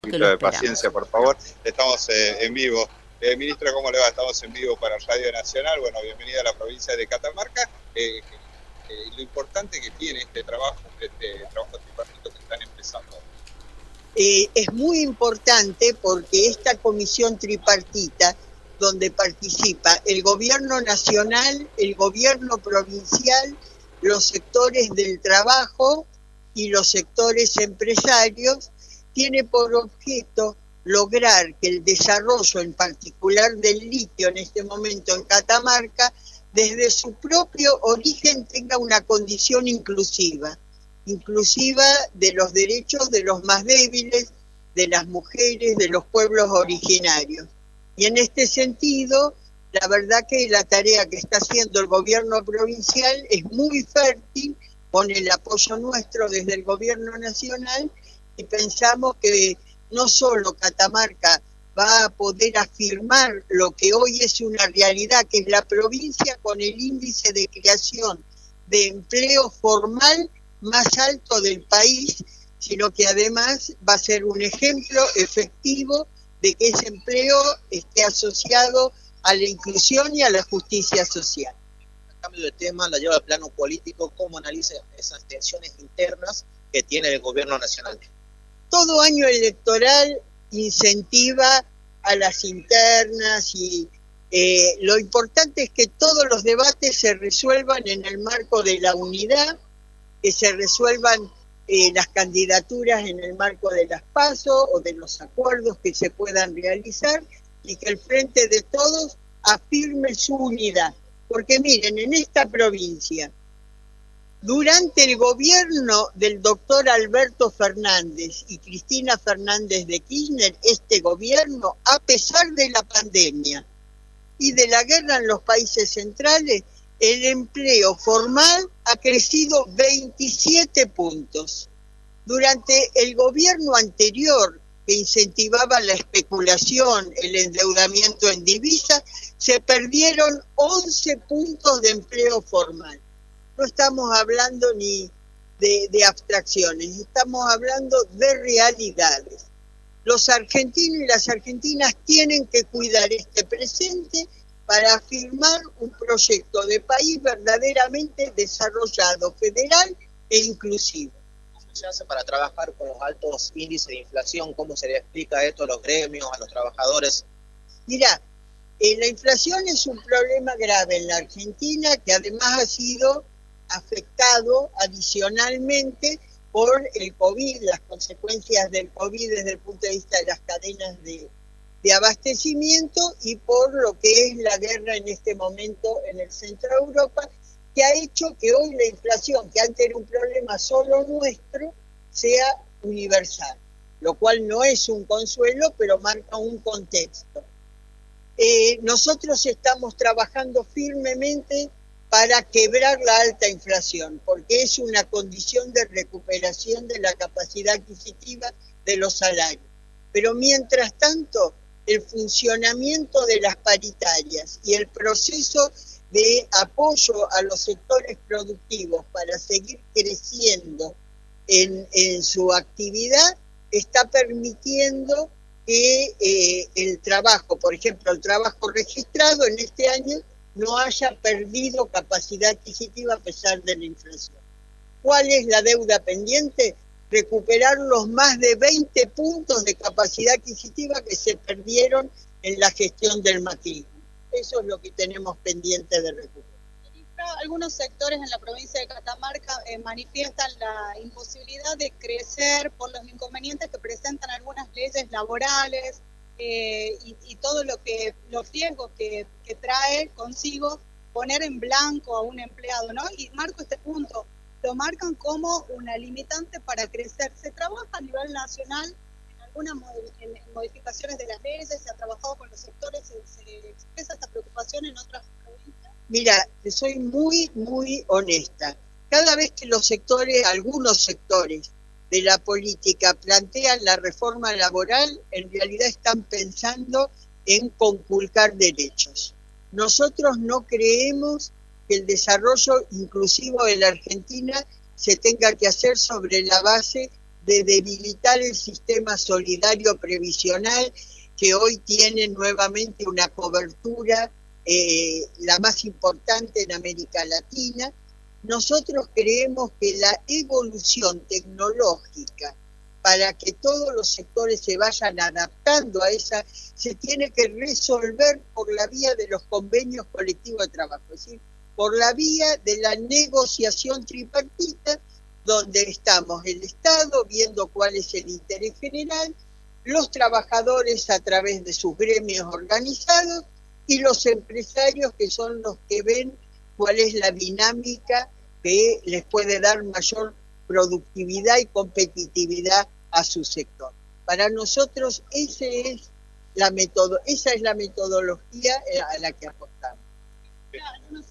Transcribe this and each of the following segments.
Un poquito de paciencia, por favor. Estamos en vivo. Ministra, ¿cómo le va? Estamos en vivo para Radio Nacional. Bueno, bienvenida a la provincia de Catamarca. Lo importante que tiene este trabajo tripartito que están empezando. Es muy importante porque esta comisión tripartita, donde participa el gobierno nacional, el gobierno provincial, los sectores del trabajo y los sectores empresarios, tiene por objeto lograr que el desarrollo, en particular del litio en este momento en Catamarca, desde su propio origen tenga una condición inclusiva de los derechos de los más débiles, de las mujeres, de los pueblos originarios. Y en este sentido, la verdad que la tarea que está haciendo el gobierno provincial es muy fértil, con el apoyo nuestro desde el gobierno nacional, y pensamos que no solo Catamarca va a poder afirmar lo que hoy es una realidad, que es la provincia con el índice de creación de empleo formal más alto del país, sino que además va a ser un ejemplo efectivo de que ese empleo esté asociado a la inclusión y a la justicia social. Cambio de tema, la lleva al plano político, ¿cómo analiza esas tensiones internas que tiene el gobierno nacional? Todo año electoral incentiva a las internas y lo importante es que todos los debates se resuelvan en el marco de la unidad, que se resuelvan las candidaturas en el marco de las PASO o de los acuerdos que se puedan realizar y que el Frente de Todos afirme su unidad. Porque miren, en esta provincia, durante el gobierno del doctor Alberto Fernández y Cristina Fernández de Kirchner, este gobierno, a pesar de la pandemia y de la guerra en los países centrales, el empleo formal ha crecido 27 puntos. Durante el gobierno anterior, que incentivaba la especulación, el endeudamiento en divisas, se perdieron 11 puntos de empleo formal. No estamos hablando ni de abstracciones, estamos hablando de realidades. Los argentinos y las argentinas tienen que cuidar este presente para afirmar un proyecto de país verdaderamente desarrollado, federal e inclusivo. ¿Cómo se hace para trabajar con los altos índices de inflación? ¿Cómo se le explica esto a los gremios, a los trabajadores? Mirá, la inflación es un problema grave en la Argentina que además ha sido afectado adicionalmente por el COVID, las consecuencias del COVID desde el punto de vista de las cadenas de abastecimiento y por lo que es la guerra en este momento en el centro de Europa, que ha hecho que hoy la inflación, que antes era un problema solo nuestro, sea universal, lo cual no es un consuelo, pero marca un contexto. Nosotros estamos trabajando firmemente para quebrar la alta inflación, porque es una condición de recuperación de la capacidad adquisitiva de los salarios. Pero mientras tanto, el funcionamiento de las paritarias y el proceso de apoyo a los sectores productivos para seguir creciendo en su actividad está permitiendo que el trabajo, por ejemplo, el trabajo registrado en este año no haya perdido capacidad adquisitiva a pesar de la inflación. ¿Cuál es la deuda pendiente? Recuperar los más de 20 puntos de capacidad adquisitiva que se perdieron en la gestión del macrismo. Eso es lo que tenemos pendiente de recuperar. Algunos sectores en la provincia de Catamarca manifiestan la imposibilidad de crecer por los inconvenientes que presentan algunas leyes laborales y todo los riesgos que trae consigo poner en blanco a un empleado, ¿no? Y marco este punto, lo marcan como una limitante para crecer. ¿Se trabaja a nivel nacional en algunas modificaciones de las leyes? ¿Se ha trabajado con los sectores? ¿Se expresa esta preocupación en otras provincias? Mira, soy muy honesta. Cada vez que algunos sectores de la política plantean la reforma laboral, en realidad están pensando en conculcar derechos. Nosotros no creemos que el desarrollo inclusivo de la Argentina se tenga que hacer sobre la base de debilitar el sistema solidario previsional, que hoy tiene nuevamente una cobertura la más importante en América Latina. Nosotros creemos que la evolución tecnológica para que todos los sectores se vayan adaptando a esa, se tiene que resolver por la vía de los convenios colectivos de trabajo, es decir, por la vía de la negociación tripartita, donde estamos el Estado viendo cuál es el interés general, los trabajadores a través de sus gremios organizados y los empresarios, que son los que ven cuál es la dinámica que les puede dar mayor productividad y competitividad a su sector. Para nosotros esa es la metodología a la que apostamos. ¿La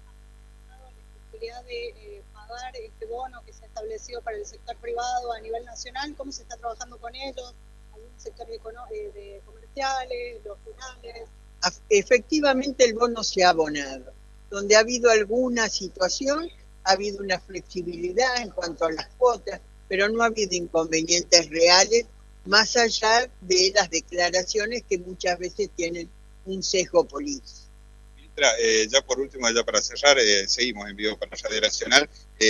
posibilidad de pagar este bono que se ha establecido para el sector privado a nivel nacional? ¿Cómo se está trabajando con ellos? ¿Algún sector de comerciales, los rurales? Efectivamente el bono se ha abonado. Donde ha habido alguna situación, ha habido una flexibilidad en cuanto a las cuotas, pero no ha habido inconvenientes reales, más allá de las declaraciones que muchas veces tienen un sesgo político. Ministra, ya por último, ya para cerrar, seguimos en vivo para Radio Nacional.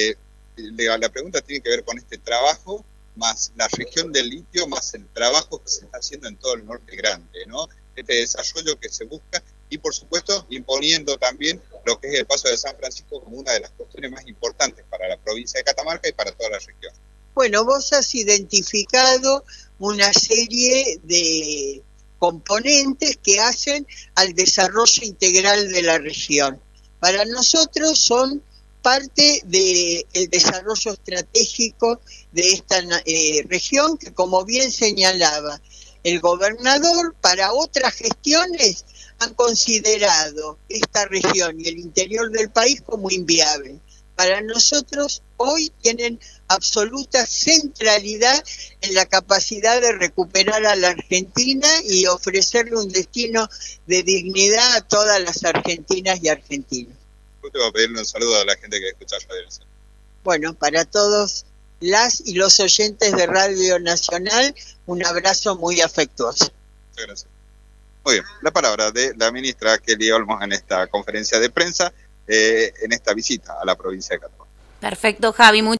La pregunta tiene que ver con este trabajo, más la región del litio, más el trabajo que se está haciendo en todo el norte grande, ¿no? Este desarrollo que se busca y, por supuesto, imponiendo también lo que es el Paso de San Francisco como una de las cuestiones más importantes para la provincia de Catamarca y para toda la región. Bueno, vos has identificado una serie de componentes que hacen al desarrollo integral de la región. Para nosotros son parte del desarrollo estratégico de esta región, que, como bien señalaba el gobernador, para otras gestiones han considerado esta región y el interior del país como inviable. Para nosotros hoy tienen absoluta centralidad en la capacidad de recuperar a la Argentina y ofrecerle un destino de dignidad a todas las argentinas y argentinos. Te voy a pedirle un saludo a la gente que escucha Radio Nacional. Bueno, para todos las y los oyentes de Radio Nacional, un abrazo muy afectuoso. Muchas gracias. Muy bien, la palabra de la ministra Kelly Olmos en esta conferencia de prensa, en esta visita a la provincia de Catamarca. Perfecto, Javi.